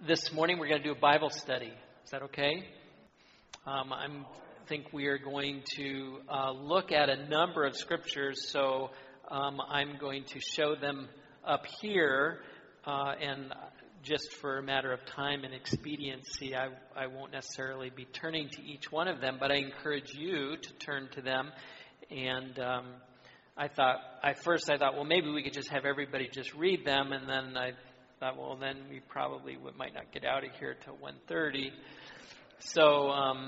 This morning we're going to do a Bible study. Is that okay? I think we are going to look at a number of scriptures, so I'm going to show them up here, and just for a matter of time and expediency, I won't necessarily be turning to each one of them, but I encourage you to turn to them. And I thought, well, maybe we could just have everybody just read them, and then I thought, well, then we probably might not get out of here till 1:30. So,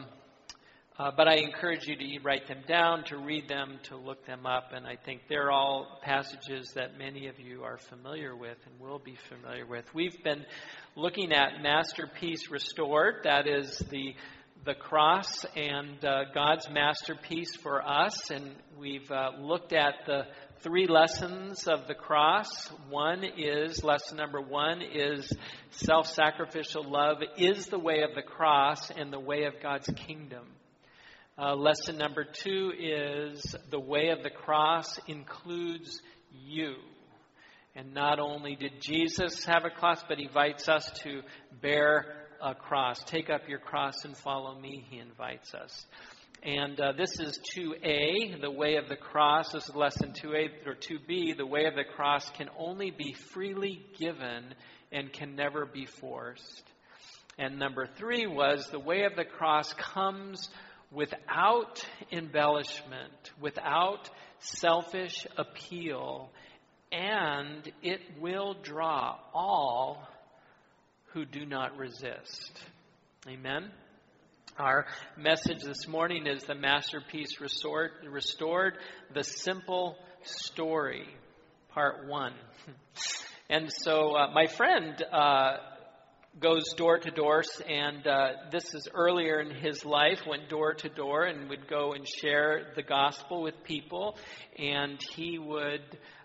but I encourage you to write them down, to read them, to look them up, and I think they're all passages that many of you are familiar with and will be familiar with. We've been looking at Masterpiece Restored. That is the cross and God's masterpiece for us, and we've looked at the three lessons of the cross. Lesson number one is self-sacrificial love is the way of the cross and the way of God's kingdom. Lesson number two is the way of the cross includes you. And not only did Jesus have a cross, but he invites us to bear a cross. Take up your cross and follow me, he invites us. And this is 2A, the way of the cross. This is lesson 2A or 2B. The way of the cross can only be freely given and can never be forced. And number 3 was the way of the cross comes without embellishment, without selfish appeal, and it will draw all who do not resist. Amen? Our message this morning is the Masterpiece Restored, the Simple Story, part 1. And so my friend goes door to door, and this is earlier in his life, went door to door and would go and share the gospel with people, and he would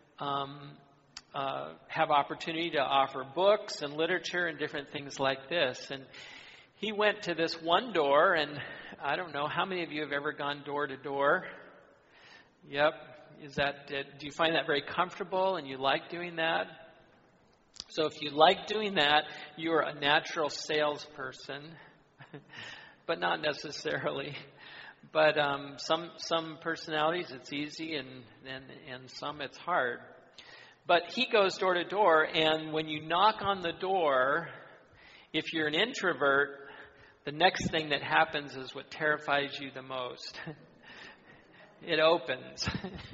have opportunity to offer books and literature and different things like this. And he went to this one door, and I don't know, how many of you have ever gone door to door? Yep. Do you find that very comfortable and you like doing that? So if you like doing that, you're a natural salesperson, but not necessarily. But some personalities it's easy, and some it's hard. But he goes door to door, and when you knock on the door, if you're an introvert, the next thing that happens is what terrifies you the most. It opens.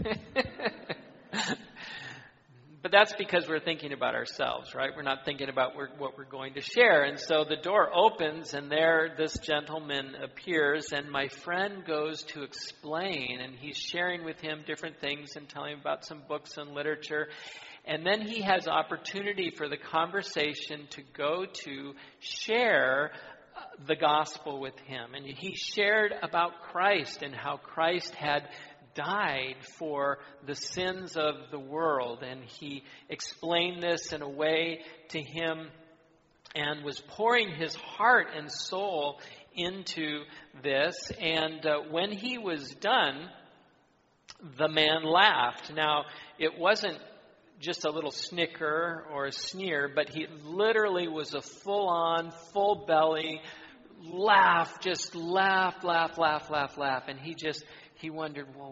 But that's because we're thinking about ourselves, right? We're not thinking about what we're going to share. And so the door opens, and there this gentleman appears, and my friend goes to explain, and he's sharing with him different things and telling him about some books and literature. And then he has opportunity for the conversation to go to share the gospel with him. And he shared about Christ and how Christ had died for the sins of the world. And he explained this in a way to him and was pouring his heart and soul into this. And when he was done, the man laughed. Now, it wasn't just a little snicker or a sneer, but he literally was a full-on, full-belly laugh, just laugh. And he wondered, well,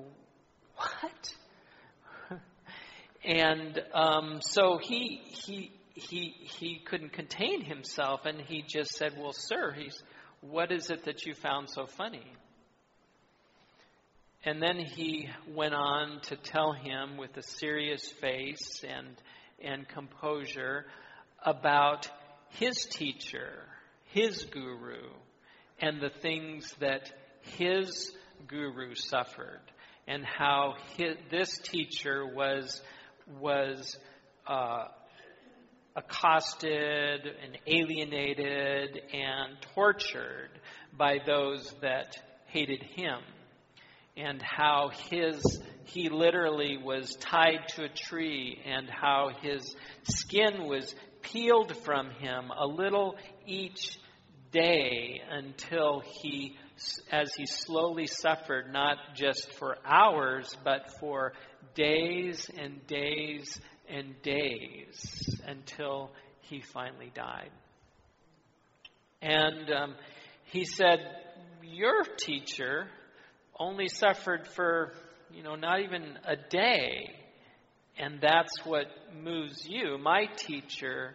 what? And so he couldn't contain himself, and he just said, well, sir, what is it that you found so funny? And then he went on to tell him with a serious face and composure about his teacher, his guru, and the things that his guru suffered, and how this teacher was accosted and alienated and tortured by those that hated him. And how he literally was tied to a tree, and how his skin was peeled from him a little each day until as he slowly suffered, not just for hours, but for days and days and days, until he finally died. And he said, your teacher only suffered for, not even a day. And that's what moves you. My teacher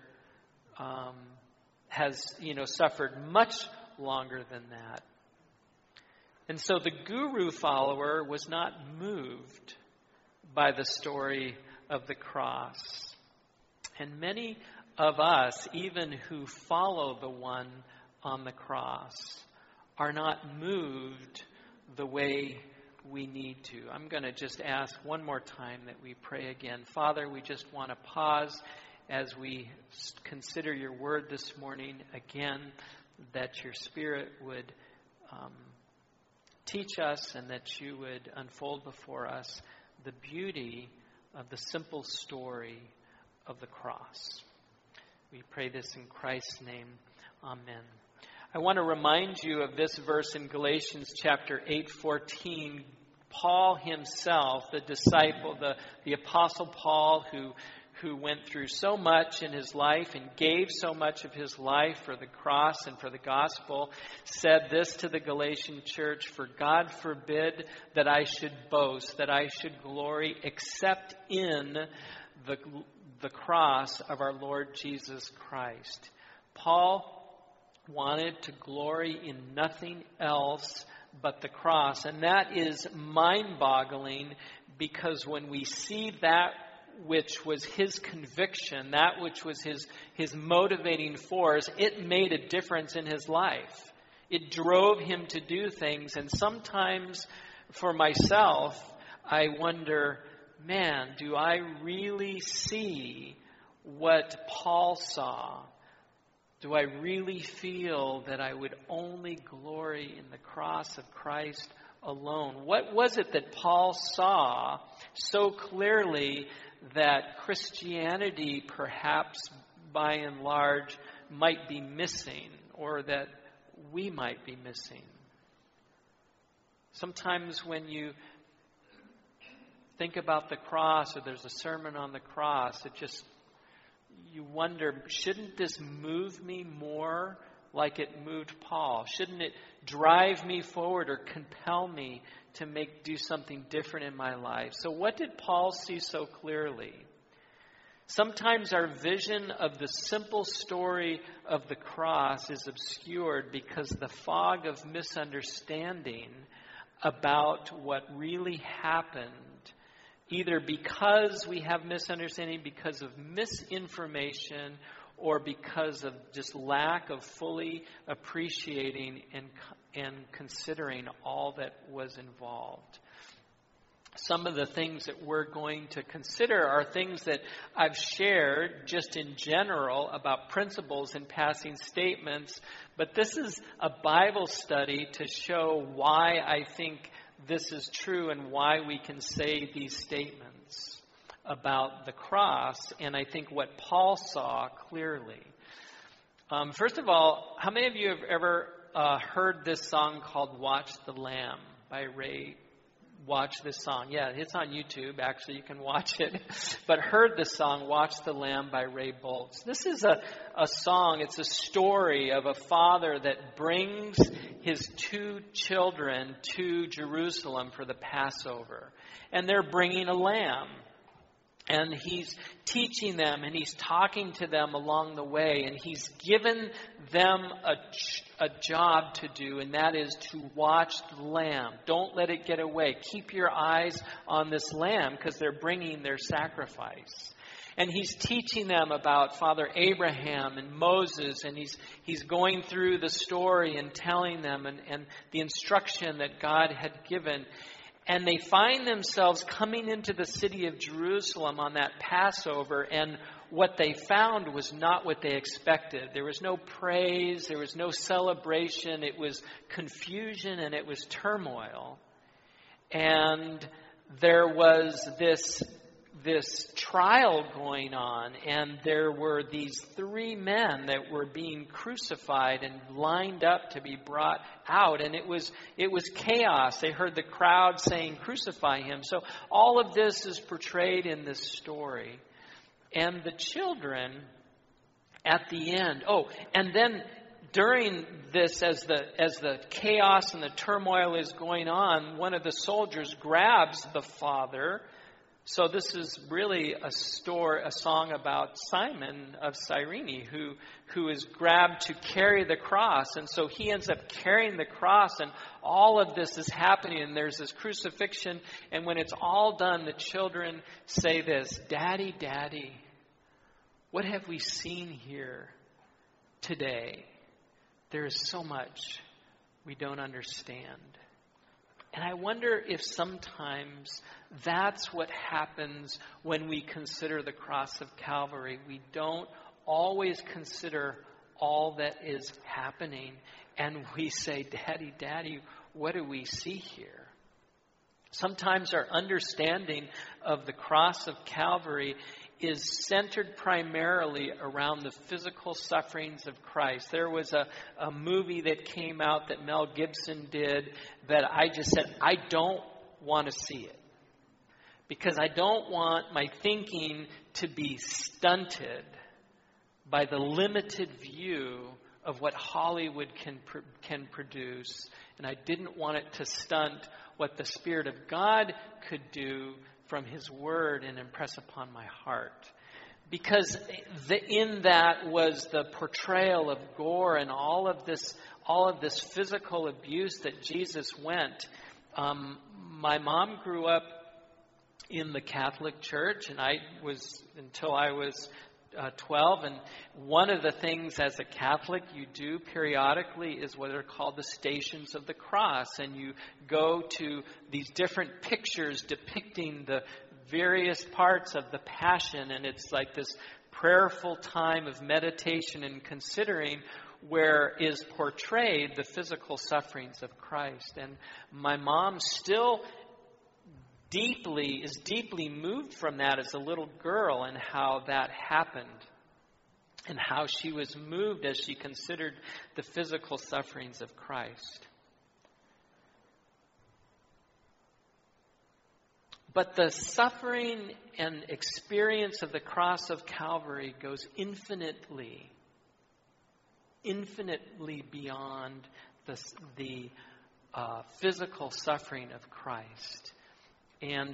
has, suffered much longer than that. And so the guru follower was not moved by the story of the cross. And many of us, even who follow the one on the cross, are not moved the way we need to. I'm going to just ask one more time that we pray again. Father, we just want to pause as we consider your word this morning again, that your Spirit would teach us and that you would unfold before us the beauty of the simple story of the cross. We pray this in Christ's name. Amen. I want to remind you of this verse in Galatians chapter 8:14. Paul himself, the disciple, the Apostle Paul, who went through so much in his life and gave so much of his life for the cross and for the gospel, said this to the Galatian church, "For God forbid that I should boast, that I should glory, except in the cross of our Lord Jesus Christ." Paul wanted to glory in nothing else but the cross. And that is mind-boggling, because when we see that which was his conviction, that which was his motivating force, it made a difference in his life. It drove him to do things. And sometimes for myself, I wonder, man, do I really see what Paul saw? Do I really feel that I would only glory in the cross of Christ alone? What was it that Paul saw so clearly that Christianity, perhaps by and large, might be missing, or that we might be missing? Sometimes when you think about the cross, or there's a sermon on the cross, you wonder, shouldn't this move me more like it moved Paul? Shouldn't it drive me forward or compel me to do something different in my life? So what did Paul see so clearly? Sometimes our vision of the simple story of the cross is obscured because the fog of misunderstanding about what really happened, either because we have misunderstanding, because of misinformation, or because of just lack of fully appreciating and considering all that was involved. Some of the things that we're going to consider are things that I've shared just in general about principles and passing statements, but this is a Bible study to show why I think this is true and why we can say these statements about the cross, and I think what Paul saw clearly. First of all, how many of you have ever heard this song called "Watch the Lamb" by Ray? Watch this song. Yeah, it's on YouTube. Actually, you can watch it. But heard the song "Watch the Lamb" by Ray Boltz. This is a song. It's a story of a father that brings his two children to Jerusalem for the Passover. And they're bringing a lamb. And he's teaching them and he's talking to them along the way. And he's given them a job to do, and that is to watch the lamb. Don't let it get away. Keep your eyes on this lamb, because they're bringing their sacrifice. And he's teaching them about Father Abraham and Moses, and he's going through the story and telling them and the instruction that God had given. And they find themselves coming into the city of Jerusalem on that Passover, and what they found was not what they expected. There was no praise, there was no celebration, it was confusion and it was turmoil. And there was this trial going on, and there were these three men that were being crucified and lined up to be brought out, and it was chaos. They heard the crowd saying, "Crucify him." So all of this is portrayed in this story. And the children at the end, and then during this, as the chaos and the turmoil is going on, one of the soldiers grabs the father. So this is really a song about Simon of Cyrene, who is grabbed to carry the cross. And so he ends up carrying the cross, and all of this is happening, and there's this crucifixion. And when it's all done, the children say this, "Daddy, Daddy, what have we seen here today? There is so much we don't understand." And I wonder if sometimes that's what happens when we consider the cross of Calvary. We don't always consider all that is happening, and we say, "Daddy, Daddy, what do we see here?" Sometimes our understanding of the cross of Calvary is centered primarily around the physical sufferings of Christ. There was a movie that came out that Mel Gibson did that I just said, I don't want to see it. Because I don't want my thinking to be stunted by the limited view of what Hollywood can produce. And I didn't want it to stunt what the Spirit of God could do from His Word and impress upon my heart. Because in that was the portrayal of gore and all of this physical abuse that Jesus went. My mom grew up in the Catholic Church, and until I was 12, and one of the things as a Catholic you do periodically is what are called the Stations of the Cross, and you go to these different pictures depicting the various parts of the Passion, and it's like this prayerful time of meditation and considering where is portrayed the physical sufferings of Christ. And my mom still is deeply moved from that as a little girl, and how that happened and how she was moved as she considered the physical sufferings of Christ. But the suffering and experience of the cross of Calvary goes infinitely beyond the physical suffering of Christ. And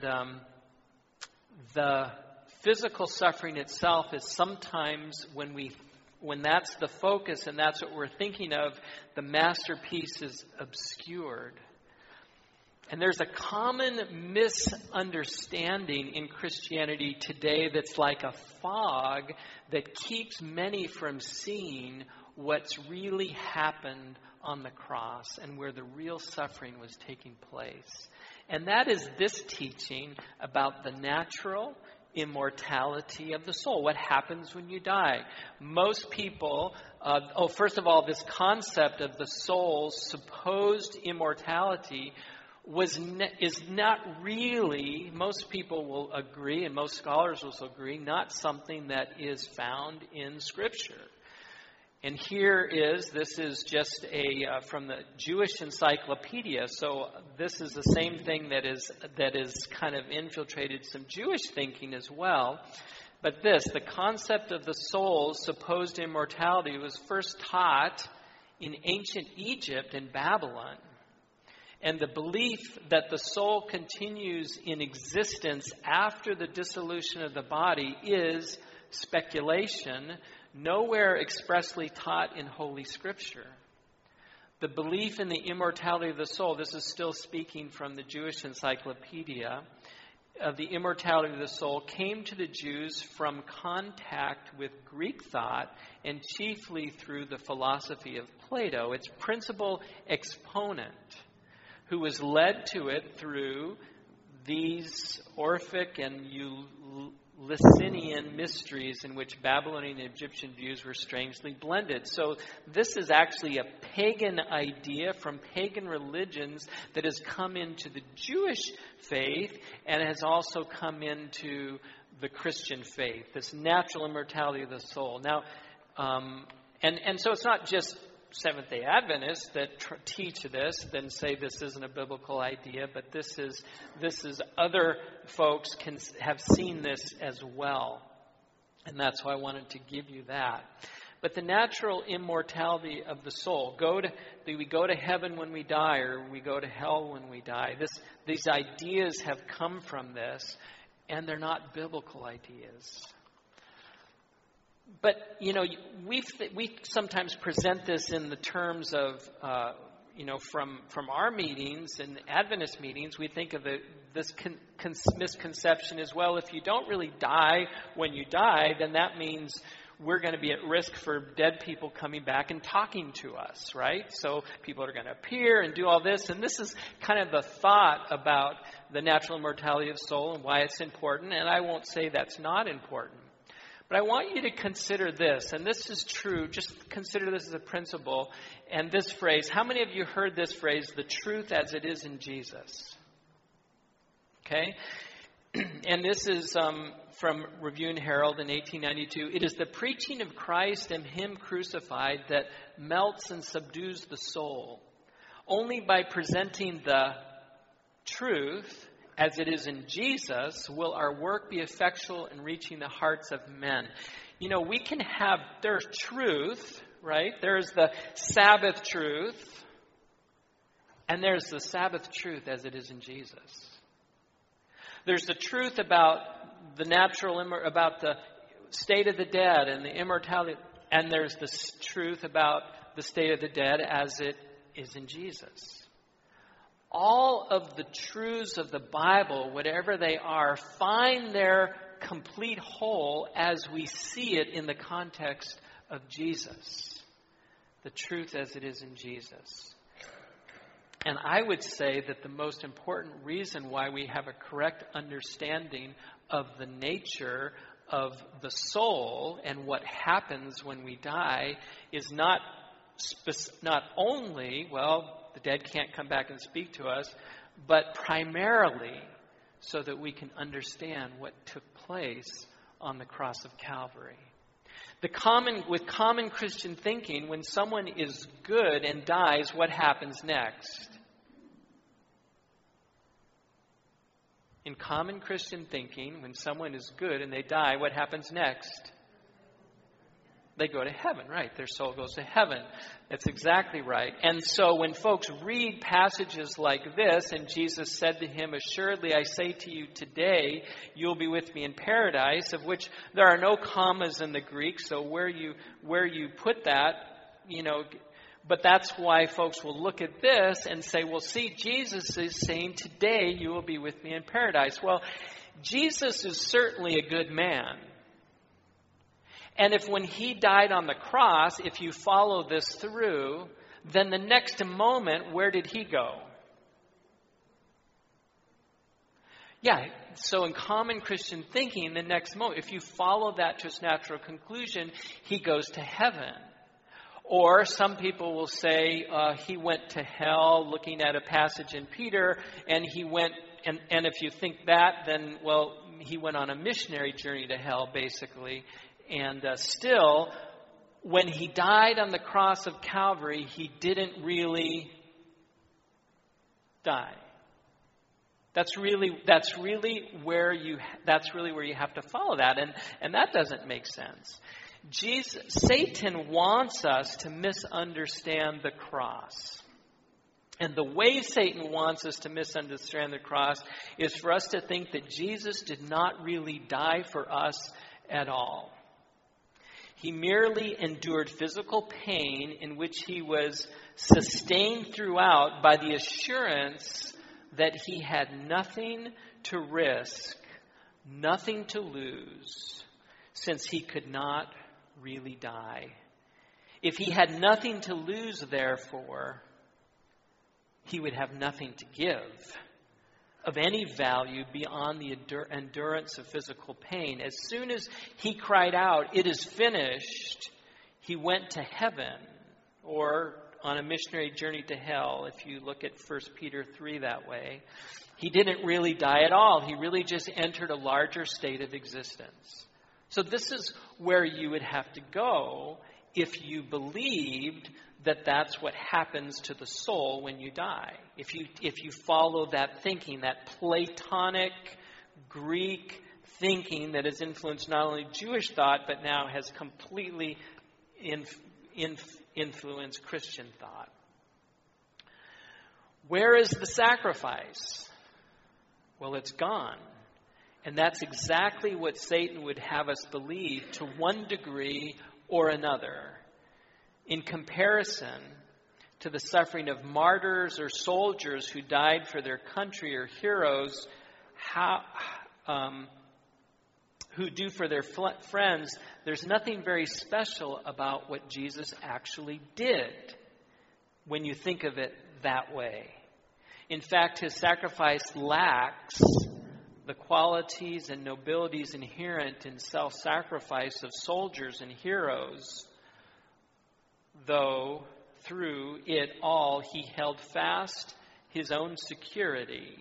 the physical suffering itself is sometimes, when that's the focus and that's what we're thinking of, the masterpiece is obscured. And there's a common misunderstanding in Christianity today that's like a fog that keeps many from seeing what's really happened on the cross and where the real suffering was taking place. And that is this teaching about the natural immortality of the soul. What happens when you die? Most people, first of all, this concept of the soul's supposed immortality is not really, most people will agree, and most scholars will agree, not something that is found in Scripture. And this is just from the Jewish Encyclopedia. So this is the same thing that is kind of infiltrated some Jewish thinking as well. But the concept of the soul's supposed immortality was first taught in ancient Egypt and Babylon. And the belief that the soul continues in existence after the dissolution of the body is speculation, nowhere expressly taught in Holy Scripture. The belief in the immortality of the soul, this is still speaking from the Jewish Encyclopedia, of the immortality of the soul came to the Jews from contact with Greek thought and chiefly through the philosophy of Plato, its principal exponent, who was led to it through these Orphic and Eleusinian mysteries in which Babylonian and Egyptian views were strangely blended. So this is actually a pagan idea from pagan religions that has come into the Jewish faith and has also come into the Christian faith, this natural immortality of the soul. Now, and so it's not just Seventh-day Adventists that teach this, then say this isn't a biblical idea, but this is other folks have seen this as well. And that's why I wanted to give you that. But the natural immortality of the soul, do we go to heaven when we die, or we go to hell when we die? These ideas have come from this, and they're not biblical ideas. But, we sometimes present this in the terms of, from our meetings and Adventist meetings, we think of this misconception as well. If you don't really die when you die, then that means we're going to be at risk for dead people coming back and talking to us, right? So people are going to appear and do all this. And this is kind of the thought about the natural immortality of the soul and why it's important. And I won't say that's not important. But I want you to consider this, and this is true, just consider this as a principle, and this phrase. How many of you heard this phrase, the truth as it is in Jesus? Okay? And this is from Review and Herald in 1892. It is the preaching of Christ and Him crucified that melts and subdues the soul. Only by presenting the truth as it is in Jesus will our work be effectual in reaching the hearts of men. We can have, there's truth, right? There's the Sabbath truth, and there's the Sabbath truth as it is in Jesus. There's the truth about about the state of the dead and the immortality, and there's the truth about the state of the dead as it is in Jesus. All of the truths of the Bible, whatever they are, find their complete whole as we see it in the context of Jesus. The truth as it is in Jesus. And I would say that the most important reason why we have a correct understanding of the nature of the soul and what happens when we die is not only, the dead can't come back and speak to us, but primarily so that we can understand what took place on the cross of Calvary. With common Christian thinking, when someone is good and dies, what happens next? In common Christian thinking, when someone is good and they die, what happens next? They go to heaven, right? Their soul goes to heaven. That's exactly right. And so when folks read passages like this, and Jesus said to him, "Assuredly I say to you today, you'll be with me in paradise," of which there are no commas in the Greek, so where you put that, but that's why folks will look at this and say, well, see, Jesus is saying today you will be with me in paradise. Well, Jesus is certainly a good man. And if when he died on the cross, if you follow this through, then the next moment, where did he go? Yeah, so in common Christian thinking, the next moment, if you follow that to its natural conclusion, he goes to heaven. Or some people will say he went to hell, looking at a passage in Peter, and he went, and if you think that, then, he went on a missionary journey to hell, basically. And still, when he died on the cross of Calvary, he didn't really die. That's really where you have to follow that, and that doesn't make sense. Satan wants us to misunderstand the cross. And the way Satan wants us to misunderstand the cross is for us to think that Jesus did not really die for us at all. He merely endured physical pain in which he was sustained throughout by the assurance that he had nothing to risk, nothing to lose, since he could not really die. If he had nothing to lose, therefore, he would have nothing to give of any value beyond the endurance of physical pain. As soon as he cried out, "It is finished," he went to heaven, or on a missionary journey to hell, if you look at 1 Peter 3 that way. He didn't really die at all. He really just entered a larger state of existence. So this is where you would have to go if you believed that that's what happens to the soul when you die. If you follow that thinking, that Platonic Greek thinking that has influenced not only Jewish thought, but now has completely influence Christian thought. Where is the sacrifice? Well, it's gone. And that's exactly what Satan would have us believe to one degree or another. In comparison to the suffering of martyrs or soldiers who died for their country, or heroes who do for their friends, there's nothing very special about what Jesus actually did when you think of it that way. In fact, his sacrifice lacks the qualities and nobilities inherent in self-sacrifice of soldiers and heroes, though through it all he held fast his own security.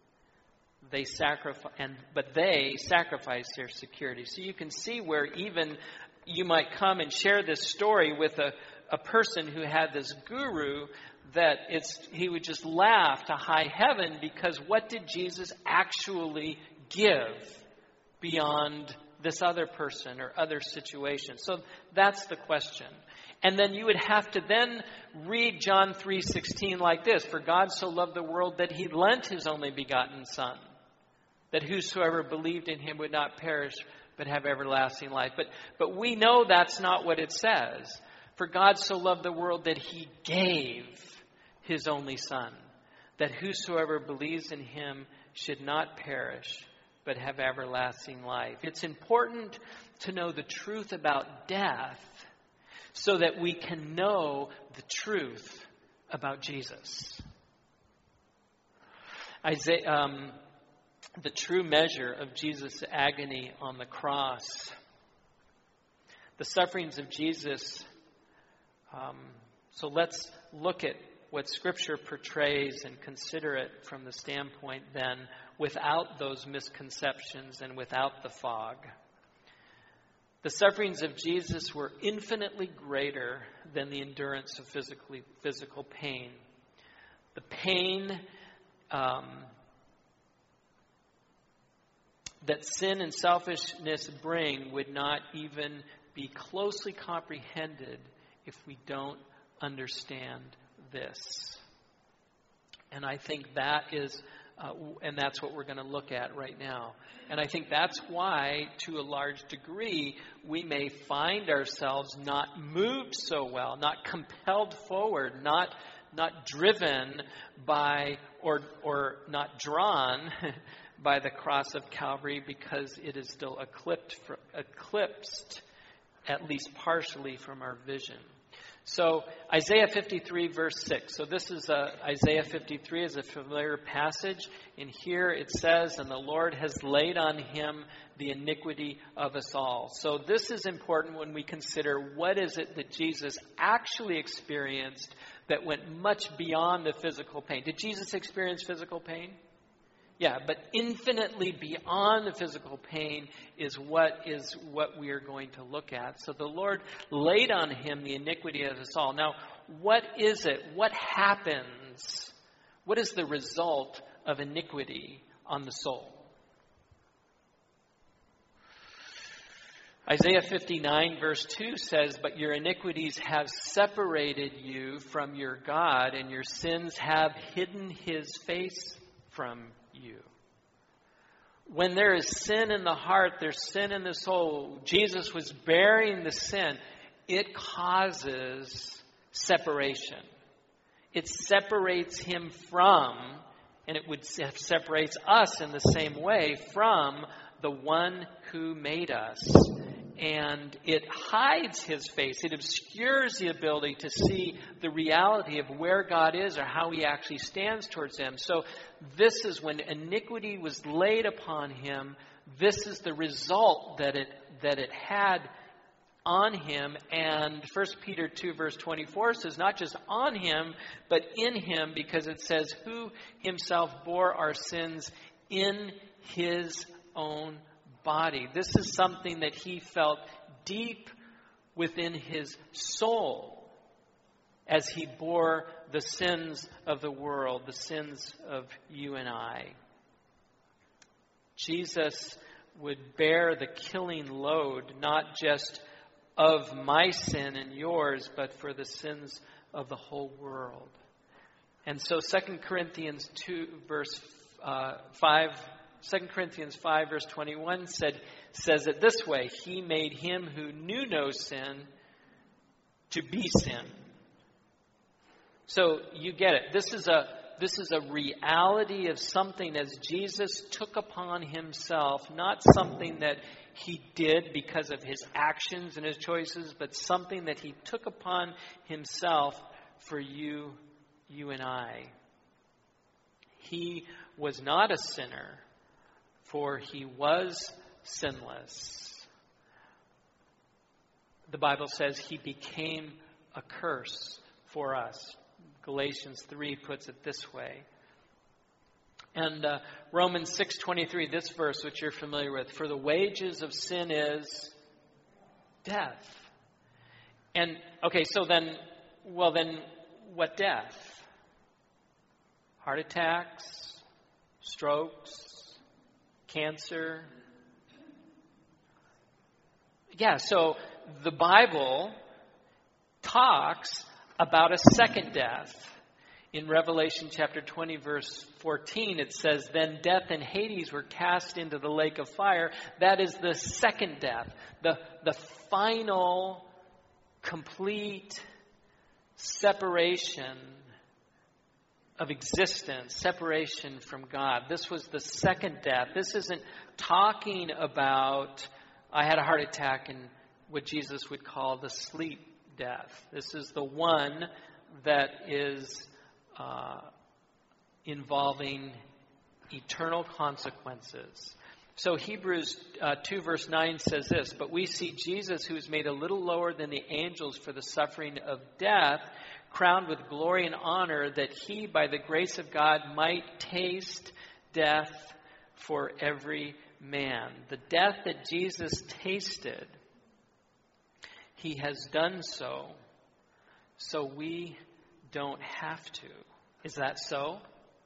But they sacrificed their security. So you can see where even you might come and share this story with a person who had this guru, that he would just laugh to high heaven, because what did Jesus actually give beyond this other person or other situation? So that's the question. And then you would have to then read John 3:16 like this: For God so loved the world that he lent his only begotten Son, that whosoever believed in him would not perish but have everlasting life. But we know that's not what it says. For God so loved the world that he gave his only Son, that whosoever believes in him should not perish but have everlasting life. It's important to know the truth about death so that we can know the truth about Jesus. The true measure of Jesus' agony on the cross. The sufferings of Jesus. So let's look at what Scripture portrays and consider it from the standpoint then without those misconceptions and without the fog. The sufferings of Jesus were infinitely greater than the endurance of physical pain. The pain that sin and selfishness bring would not even be closely comprehended if we don't understand this. And I think that is, and that's what we're going to look at right now. And I think that's why, to a large degree, we may find ourselves not moved so well, not compelled forward, not driven by, or not drawn by the cross of Calvary, because it is still eclipsed, at least partially, from our vision. So Isaiah 53 verse 6. So this is Isaiah 53 is a familiar passage. And here it says, and the Lord has laid on him the iniquity of us all. So this is important when we consider what is it that Jesus actually experienced that went much beyond the physical pain. Did Jesus experience physical pain? Yeah, but infinitely beyond the physical pain is what we are going to look at. So the Lord laid on him the iniquity of us all. Now, what is it? What happens? What is the result of iniquity on the soul? Isaiah 59 verse 2 says, but your iniquities have separated you from your God, and your sins have hidden his face from you. When there is sin in the heart, there's sin in the soul. Jesus was bearing the sin. It causes separation. It separates him from, and it separates us in the same way from the one who made us. And it hides his face. It obscures the ability to see the reality of where God is or how he actually stands towards him. So this is when iniquity was laid upon him. This is the result that it had on him. And 1 Peter 2 verse 24 says not just on him, but in him, because it says who himself bore our sins in his own body. This is something that he felt deep within his soul as he bore the sins of the world, the sins of you and I. Jesus would bear the killing load, not just of my sin and yours, but for the sins of the whole world. And so 2 Corinthians 5 verse 21 says it this way: He made him who knew no sin to be sin. So you get it. This is a reality of something as Jesus took upon himself, not something that he did because of his actions and his choices, but something that he took upon himself for you and I. He was not a sinner, for he was sinless. The Bible says he became a curse for us. Galatians 3 puts it this way. And Romans 6:23, this verse, which you're familiar with, for the wages of sin is death. And, okay, so then what death? Heart attacks, strokes, cancer. Yeah, so the Bible talks about a second death. In Revelation chapter 20, verse 14, it says, Then death and Hades were cast into the lake of fire. That is the second death, the final, complete separation of existence, separation from God. This was the second death. This isn't talking about, I had a heart attack and what Jesus would call the sleep death. This is the one that is involving eternal consequences. So Hebrews 2 verse 9 says this, But we see Jesus, who is made a little lower than the angels for the suffering of death, crowned with glory and honor, that he, by the grace of God, might taste death for every man. The death that Jesus tasted, he has done so we don't have to. Is that so?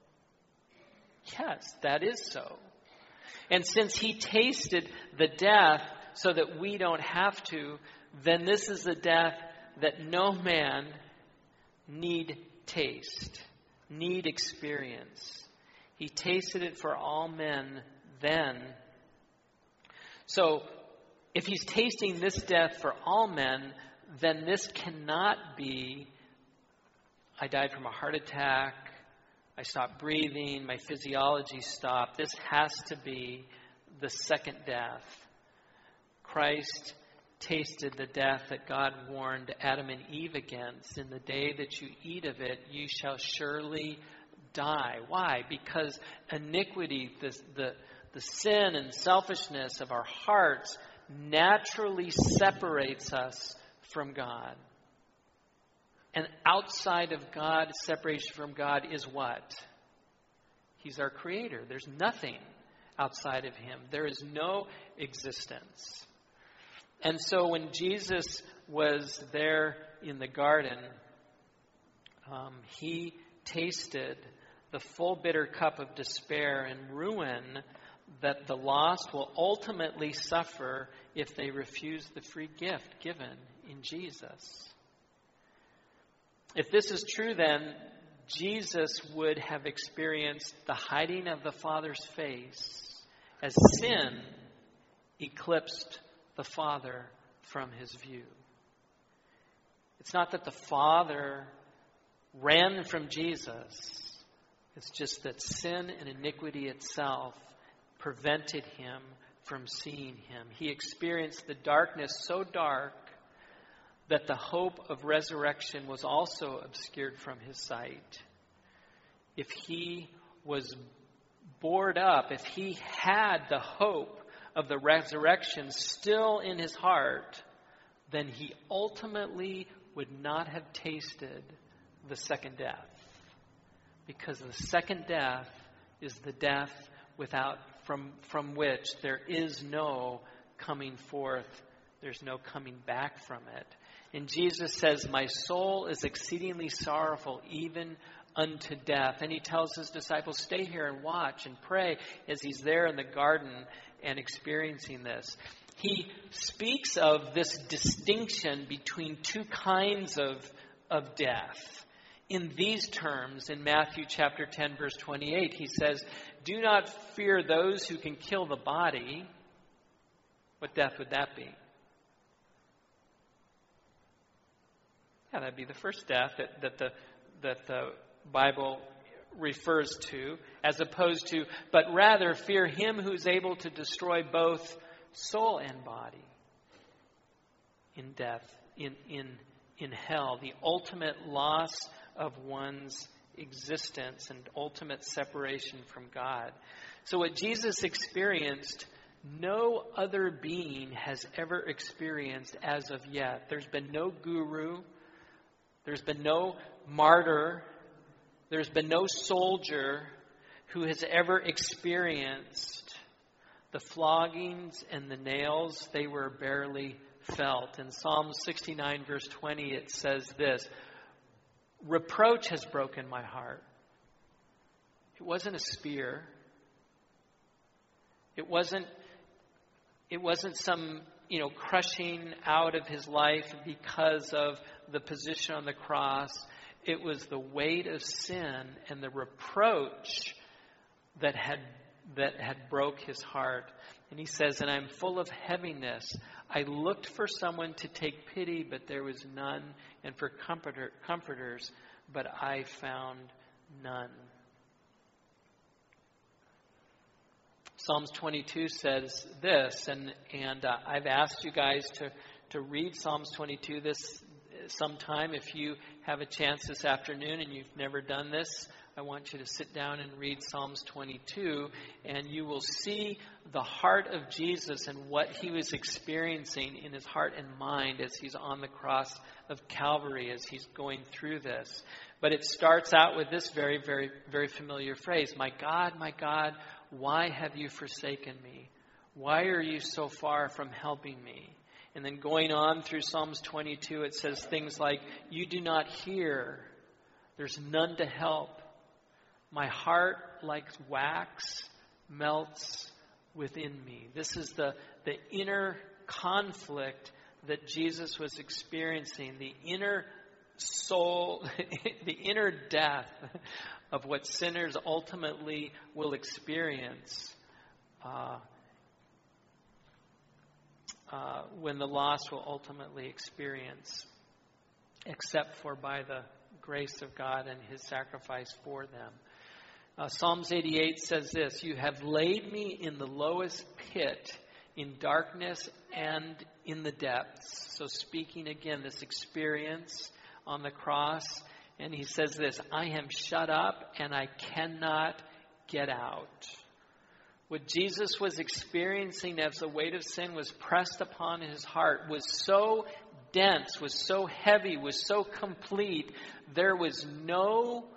Yes, that is so. And since he tasted the death so that we don't have to, then this is a death that no man need taste, need experience. He tasted it for all men then. So, if he's tasting this death for all men, then this cannot be, I died from a heart attack, I stopped breathing, my physiology stopped. This has to be the second death. Christ tasted the death that God warned Adam and Eve against. In the day that you eat of it, you shall surely die. Why? Because iniquity, the sin and selfishness of our hearts naturally separates us from God. And outside of God, separation from God is what? He's our creator. There's nothing outside of him. There is no existence. And so when Jesus was there in the garden, he tasted the full bitter cup of despair and ruin that the lost will ultimately suffer if they refuse the free gift given in Jesus. If this is true, then Jesus would have experienced the hiding of the Father's face as sin eclipsed the Father from his view. It's not that the Father ran from Jesus. It's just that sin and iniquity itself prevented him from seeing him. He experienced the darkness so dark that the hope of resurrection was also obscured from his sight. If he was bored up, if he had the hope of the resurrection still in his heart, then he ultimately would not have tasted the second death. Because the second death is the death from which there is no coming forth. There's no coming back from it. And Jesus says, my soul is exceedingly sorrowful, even unto death. And he tells his disciples, stay here and watch and pray as he's there in the garden and experiencing this. he speaks of this distinction between two kinds of death. In these terms, in Matthew chapter 10, verse 28, he says, "Do not fear those who can kill the body." What death would that be? Yeah, that'd be the first death that the Bible refers to, as opposed to, but rather fear him who's able to destroy both soul and body in death, in hell, the ultimate loss of one's existence and ultimate separation from God. So what Jesus experienced, no other being has ever experienced as of yet. There's been no guru. There's been no martyr. There's been no soldier who has ever experienced the floggings and the nails. They were barely felt. In Psalm 69, verse 20, it says this, "Reproach has broken my heart." It wasn't a spear. It wasn't some, crushing out of his life because of the position on the cross. It was the weight of sin and the reproach that had broke his heart. And he says, "And I'm full of heaviness. I looked for someone to take pity, but there was none, and for comforters, but I found none." Psalms 22 says this, and I've asked you guys to read Psalms 22 this sometime. If you have a chance this afternoon and you've never done this, I want you to sit down and read Psalms 22, and you will see the heart of Jesus and what he was experiencing in his heart and mind as he's on the cross of Calvary, as he's going through this. But it starts out with this very, very, very familiar phrase, my God, why have you forsaken me? Why are you so far from helping me?" And then going on through Psalms 22, it says things like, "You do not hear. There's none to help. My heart, like wax, melts within me." This is the inner conflict that Jesus was experiencing, the inner soul, the inner death of what sinners ultimately will experience when the lost will ultimately experience, except for by the grace of God and his sacrifice for them. Psalms 88 says this, "You have laid me in the lowest pit, in darkness and in the depths." So speaking again, this experience on the cross. And he says this, "I am shut up and I cannot get out." What Jesus was experiencing as the weight of sin was pressed upon his heart was so dense, was so heavy, was so complete. There was no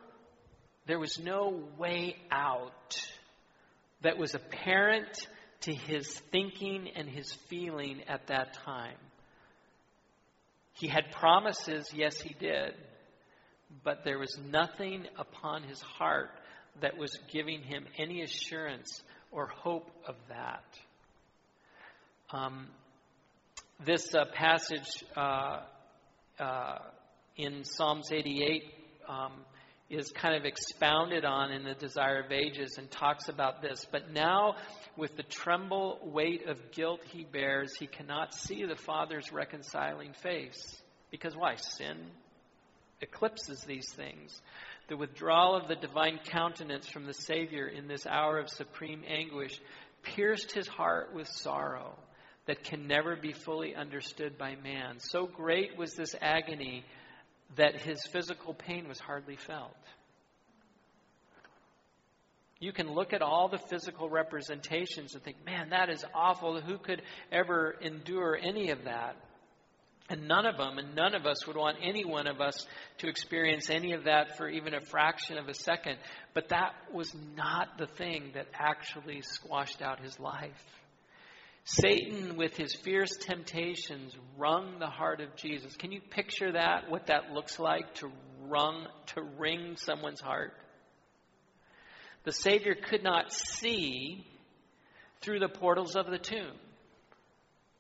way out that was apparent to his thinking and his feeling at that time. He had promises, yes he did, but there was nothing upon his heart that was giving him any assurance or hope of that. This passage in Psalms 88 is kind of expounded on in the Desire of Ages and talks about this. "But now, with the tremble weight of guilt he bears, he cannot see the Father's reconciling face." Because why? Sin eclipses these things. The withdrawal of the divine countenance from the Savior in this hour of supreme anguish pierced his heart with sorrow that can never be fully understood by man. So great was this agony that his physical pain was hardly felt. You can look at all the physical representations and think, man, that is awful. Who could ever endure any of that? And none of us would want any one of us to experience any of that for even a fraction of a second. But that was not the thing that actually squashed out his life. Satan, with his fierce temptations, wrung the heart of Jesus. Can you picture that, what that looks like, to wring someone's heart? The Savior could not see through the portals of the tomb.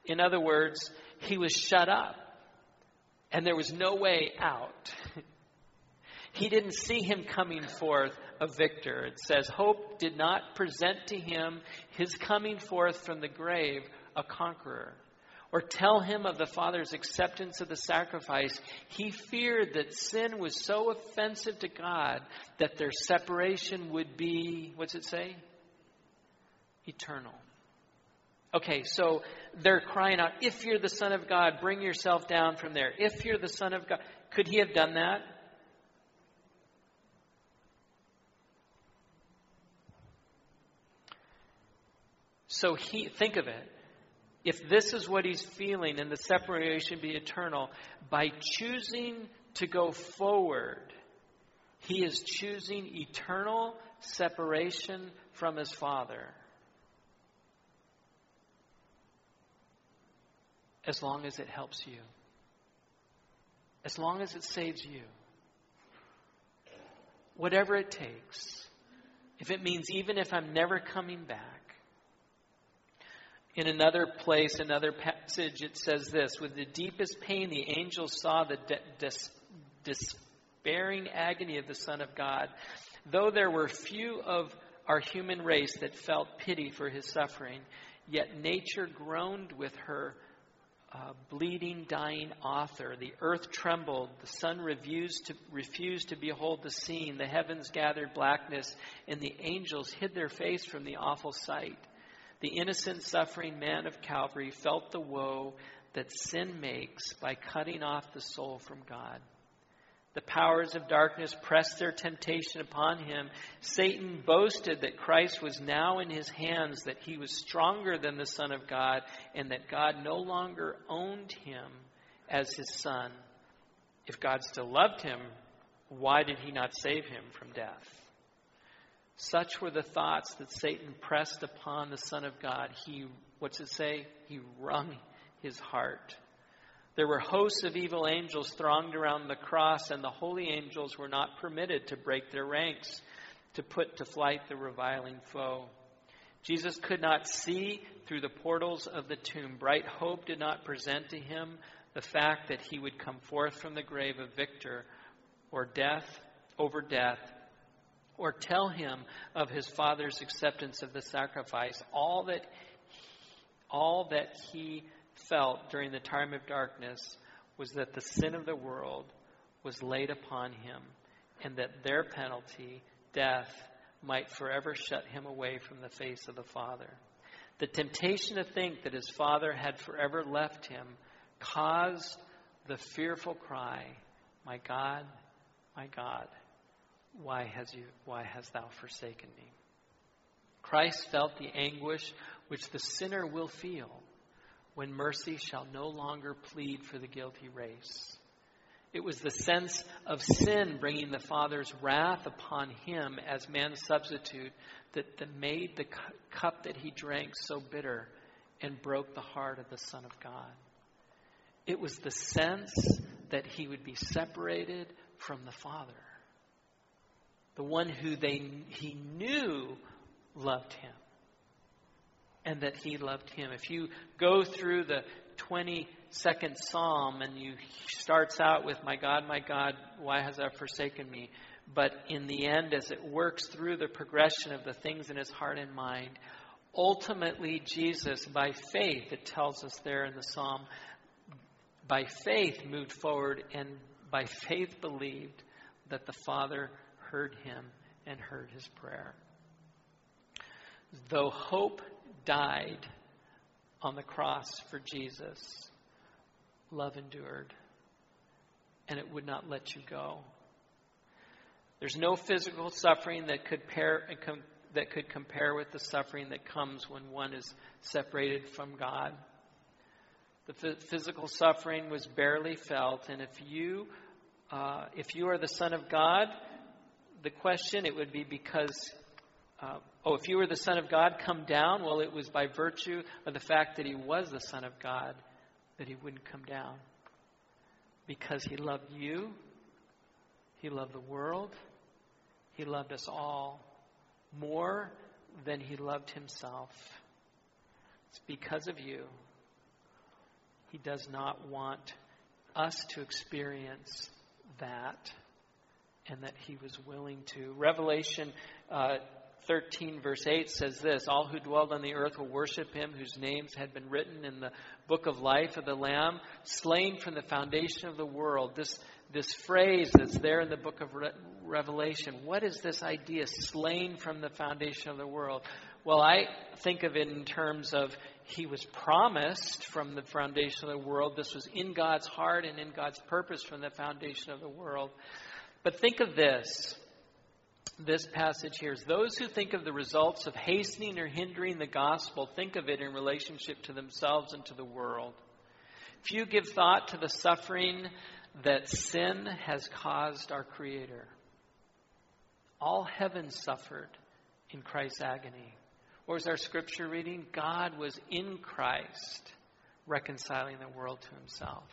In other words, he was shut up and there was no way out. He didn't see him coming forth a victor. It says, hope did not present to him his coming forth from the grave a conqueror, or tell him of the Father's acceptance of the sacrifice. He feared that sin was so offensive to God that their separation would be, what's it say? Eternal. Okay, so they're crying out, if you're the Son of God, bring yourself down from there. If you're the Son of God. Could he have done that? So think of it. If this is what he's feeling and the separation be eternal, by choosing to go forward, he is choosing eternal separation from his Father. As long as it helps you. As long as it saves you. Whatever it takes. If it means even if I'm never coming back. In another place, another passage, it says this, with the deepest pain, the angels saw the despairing agony of the Son of God. Though there were few of our human race that felt pity for his suffering, yet nature groaned with her bleeding, dying author. The earth trembled. The sun refused to behold the scene. The heavens gathered blackness, and the angels hid their face from the awful sight. The innocent suffering man of Calvary felt the woe that sin makes by cutting off the soul from God. The powers of darkness pressed their temptation upon him. Satan boasted that Christ was now in his hands, that he was stronger than the Son of God, and that God no longer owned him as his son. If God still loved him, why did he not save him from death? Such were the thoughts that Satan pressed upon the Son of God. What's it say? He wrung his heart. There were hosts of evil angels thronged around the cross, and the holy angels were not permitted to break their ranks, to put to flight the reviling foe. Jesus could not see through the portals of the tomb. Bright hope did not present to him the fact that he would come forth from the grave a victor over death, or tell him of his Father's acceptance of the sacrifice. All that he felt during the time of darkness was that the sin of the world was laid upon him, and that their penalty, death, might forever shut him away from the face of the Father. The temptation to think that his Father had forever left him caused the fearful cry, my God, why hast thou forsaken me? Christ felt the anguish which the sinner will feel when mercy shall no longer plead for the guilty race. It was the sense of sin bringing the Father's wrath upon him as man's substitute that made the cup that he drank so bitter and broke the heart of the Son of God. It was the sense that he would be separated from the Father, the one who he knew loved him, and that he loved him. If you go through the 22nd Psalm and you starts out with, my God, why hast thou forsaken me? But in the end, as it works through the progression of the things in his heart and mind, ultimately Jesus, by faith, it tells us there in the Psalm, by faith moved forward and by faith believed that the Father heard him and heard his prayer. Though hope died on the cross for Jesus, love endured, and it would not let you go. There's no physical suffering that could compare with the suffering that comes when one is separated from God. The physical suffering was barely felt, and if you are the Son of God, the question, it would be because, if you were the Son of God, come down. Well, it was by virtue of the fact that he was the Son of God that he wouldn't come down. Because he loved you, he loved the world, he loved us all more than he loved himself. It's because of you. He does not want us to experience that, and that he was willing to. Revelation 13 verse 8 says this: all who dwelled on the earth will worship him whose names had been written in the book of life of the Lamb, slain from the foundation of the world. This phrase that's there in the book of Revelation, what is this idea, slain from the foundation of the world? Well, I think of it in terms of he was promised from the foundation of the world. This was in God's heart and in God's purpose from the foundation of the world. But think of this passage here. Those who think of the results of hastening or hindering the gospel think of it in relationship to themselves and to the world. Few give thought to the suffering that sin has caused our Creator. All heaven suffered in Christ's agony. What was our scripture reading? God was in Christ, reconciling the world to himself.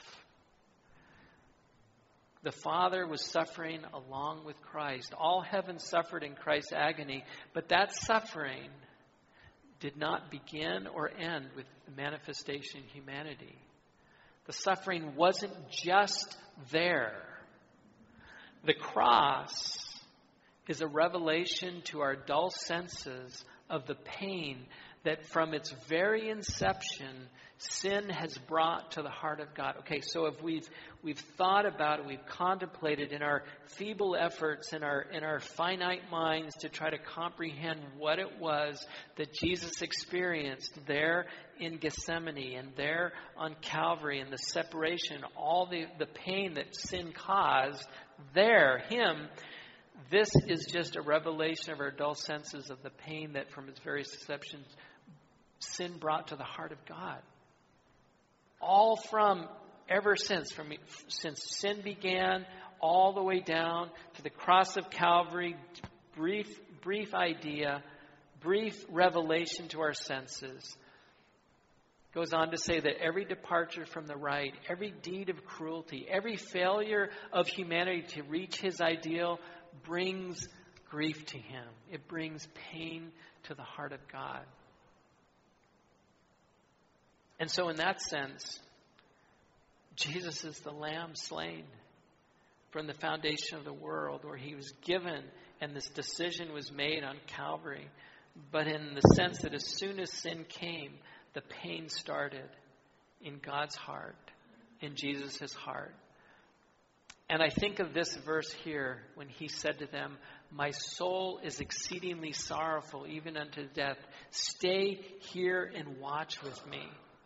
The Father was suffering along with Christ. All heaven suffered in Christ's agony, but that suffering did not begin or end with the manifestation of humanity. The suffering wasn't just there. The cross is a revelation to our dull senses of the pain that from its very inception, sin has brought to the heart of God. Okay, so if we've thought about it, we've contemplated in our feeble efforts, in our finite minds to try to comprehend what it was that Jesus experienced there in Gethsemane and there on Calvary, and the separation, all the pain that sin caused there, this is just a revelation of our dull senses of the pain that from its various exceptions sin brought to the heart of God. All from ever since sin began, all the way down to the cross of Calvary, brief idea, brief revelation to our senses. Goes on to say that every departure from the right, every deed of cruelty, every failure of humanity to reach his ideal brings grief to him. It brings pain to the heart of God. And so in that sense, Jesus is the Lamb slain from the foundation of the world, where he was given and this decision was made on Calvary. But in the sense that as soon as sin came, the pain started in God's heart, in Jesus' heart. And I think of this verse here when he said to them, my soul is exceedingly sorrowful, even unto death. Stay here and watch with me.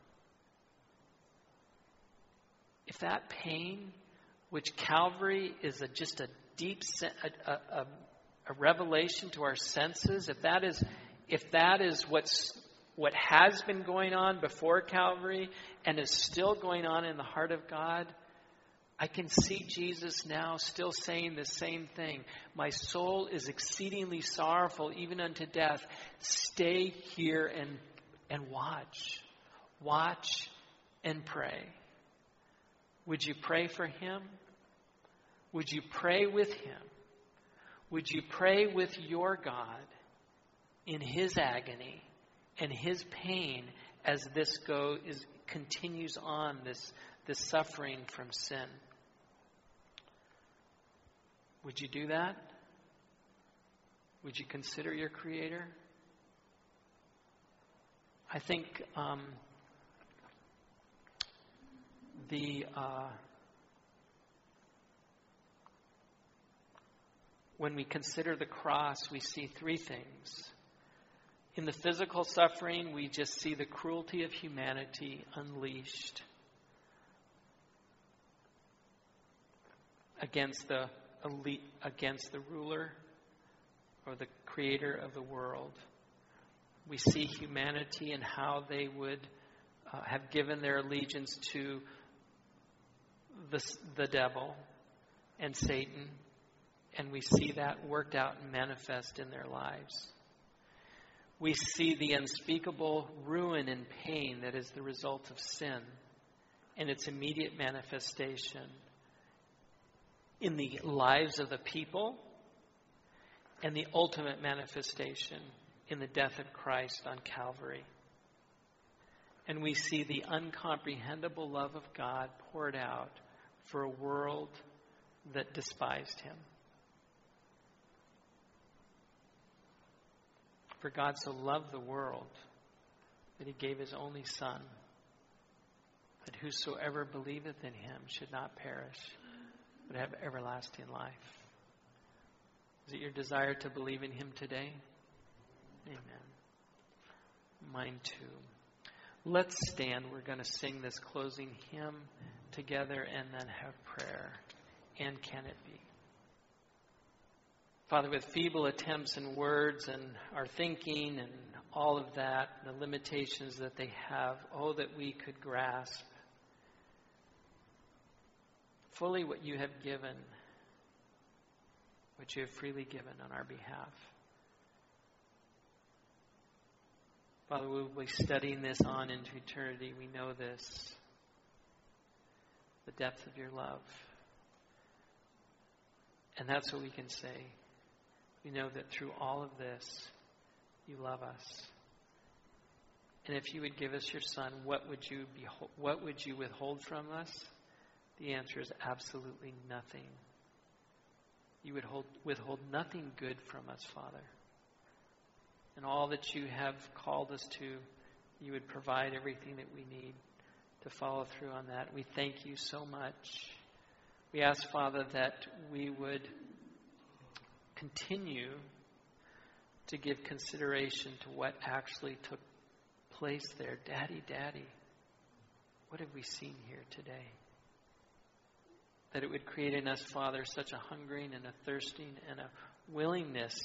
If that pain, which Calvary is just a deep, a revelation to our senses, if that is what has been going on before Calvary and is still going on in the heart of God, I can see Jesus now still saying the same thing. My soul is exceedingly sorrowful, even unto death. Stay here and watch. Watch and pray. Would you pray for him? Would you pray with him? Would you pray with your God in his agony and his pain as this continues on, this suffering from sin? Would you do that? Would you consider your Creator? I think when we consider the cross, we see three things. In the physical suffering, we just see the cruelty of humanity unleashed against the ruler or the creator of the world. We see humanity and how they would have given their allegiance to the devil and Satan, and we see that worked out and manifest in their lives. We see the unspeakable ruin and pain that is the result of sin and its immediate manifestation in the lives of the people, and the ultimate manifestation in the death of Christ on Calvary. And we see the uncomprehendable love of God poured out for a world that despised him. For God so loved the world that he gave his only Son, that whosoever believeth in him should not perish, but have everlasting life. Is it your desire to believe in him today? Amen. Mine too. Let's stand. We're going to sing this closing hymn together and then have prayer. And can it be? Father, with feeble attempts and words and our thinking and all of that, the limitations that they have, oh, that we could grasp fully what you have given, what you have freely given on our behalf. Father, we will be studying this on into eternity. We know this, the depth of your love. And that's what we can say. We know that through all of this, you love us. And if you would give us your Son, what would you withhold from us? The answer is absolutely nothing. You would withhold nothing good from us, Father. And all that you have called us to, you would provide everything that we need to follow through on that. We thank you so much. We ask, Father, that we would continue to give consideration to what actually took place there. Daddy, Daddy, what have we seen here today? That it would create in us, Father, such a hungering and a thirsting and a willingness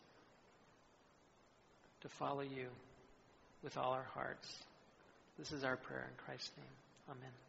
to follow you with all our hearts. This is our prayer in Christ's name. Amen.